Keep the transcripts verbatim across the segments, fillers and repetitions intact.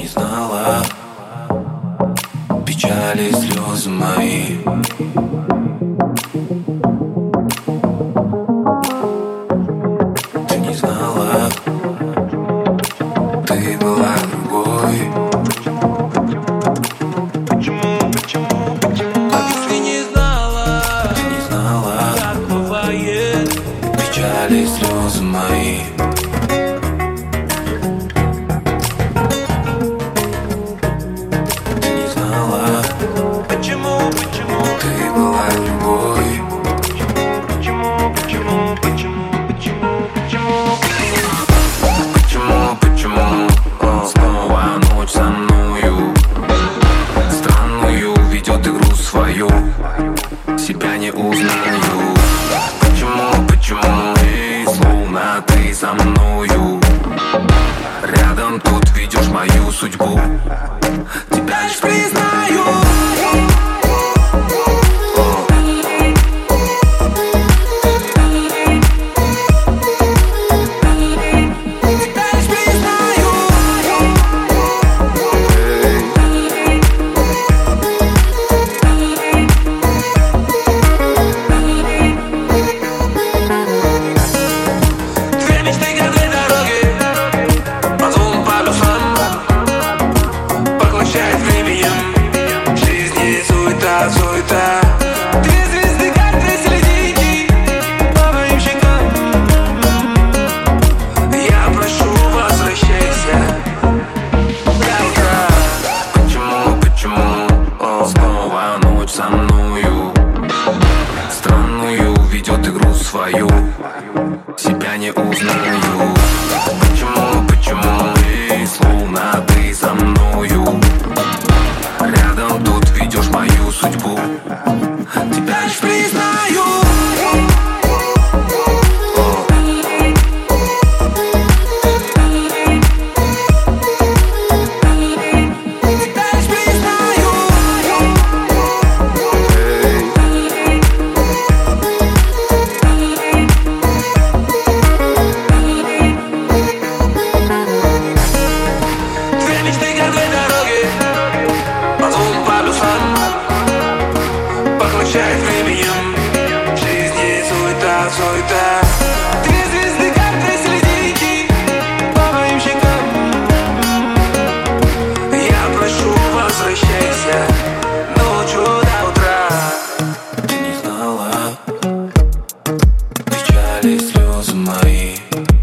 не знала печали, слезы мои. Ты не знала, ты была другой. Почему, почему, почему? А если не знала, ты не знала, как бывает, печали, слезы мои. Ты не знала, почему, почему, ты была другой. почему, почему, почему, почему, почему? Почему, почему о, снова ночь со мною странную ведет игру свою, себя не узнаю. Почему, почему и словно ты со мною рядом тут видишь мою судьбу, тебя лишь признаю. Суета. Две звезды, как две серединки по моим щекам. Я прошу, возвращайся до утра. Почему, почему о, снова ночь со мною странную ведет игру свою, себя не узнаю. Почему, почему и словно ты со мною рядом тут видишь мою судьбу, тебя лишь признаю. Поглощает временем жизни суета, суета. Две звезды, как две серединки по моим щекам. Я прошу, возвращайся ночью до утра. Ты не знала печали, слезы мои.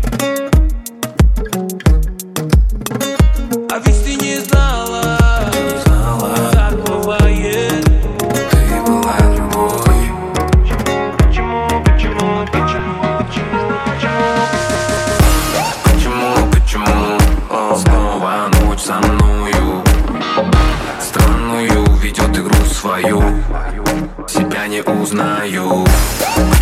А ведь ты не знала, Ты не знала, как бывает. ты была другой. Почему, почему, почему, почему, почему? Почему, почему о, снова ночь со мною странную ведет игру свою, себя не узнаю.